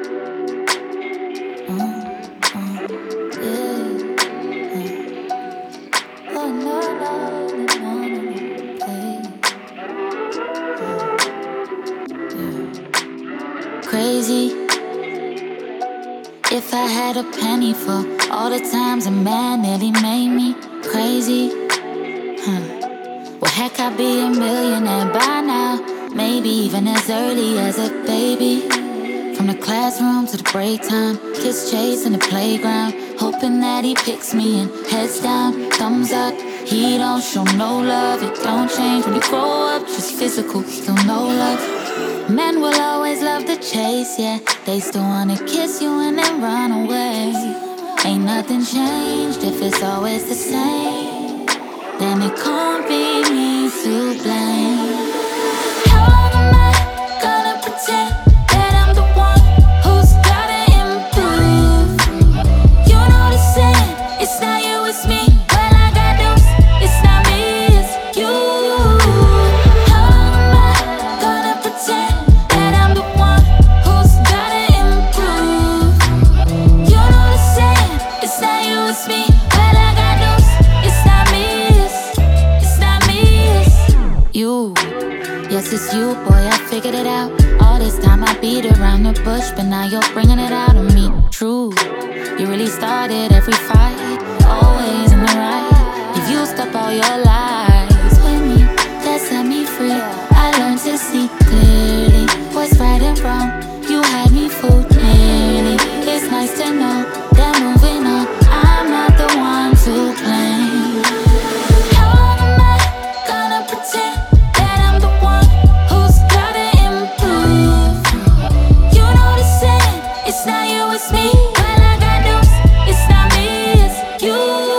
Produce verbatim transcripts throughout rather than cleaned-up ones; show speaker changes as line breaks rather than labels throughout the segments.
Crazy. If I had a penny for all the times a man nearly made me crazy, huh? Well, heck, I'd be a millionaire by now, maybe even as early as a baby. From the classroom to the break time, kiss Chase in the playground, hoping that he picks me and heads down, thumbs up. He don't show no love, it don't change when you grow up, just physical, still no love. Men will always love the chase, yeah. They still wanna kiss you and then run away. Ain't nothing changed if it's always the same. Then it can't be me to blame. How long am I gonna pretend that I'm the one who's gotta improve? You know the saying, it's not you, it's me. Well, I got news, it's not me, it's you. How long am I gonna pretend that I'm the one who's gotta improve? You know the saying, it's not you, it's me. Well, I got news, it's not me, it's, it's not me, it's you. Yes, it's you, boy, I figured it out. All this time I beat around the bush, but now you're bringing it out of me. True, you really started every fight, always in the right. You've used up all your lies with me, that set me free. I learned to see clearly what's right and wrong. You had me fooled nearly. It's nice to know that moving on, I'm not the one to blame. How long am I gonna pretend that I'm the one who's gotta improve? You know the saying, it's not you, it's me. Well, I got news, it's not me, it's you.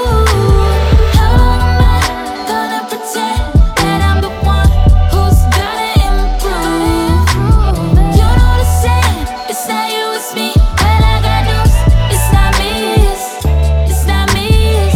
How long am I gonna pretend that I'm the one who's gotta improve? You know the saying, it's not you, it's me. Well, I got news, it's not me, it's, it's not me, it's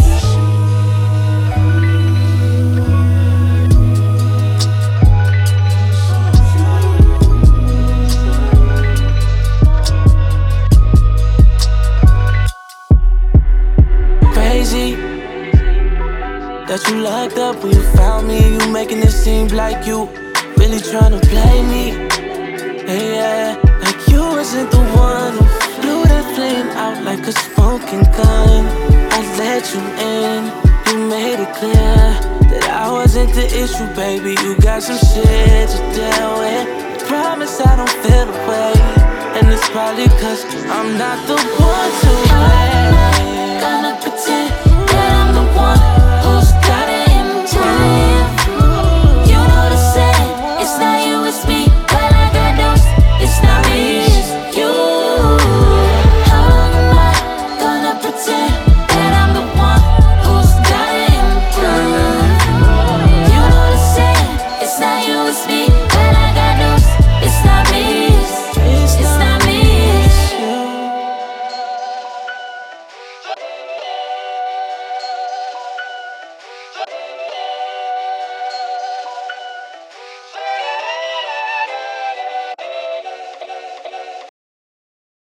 crazy that you locked up when you found me. You making it seem like you really tryna play me. Hey, yeah, like you wasn't the one who blew that flame out like a smoking gun. I let you in, you made it clear that I wasn't the issue, baby. You got some shit to deal with. Promise I don't feel away, and it's probably cause I'm not the one to blame.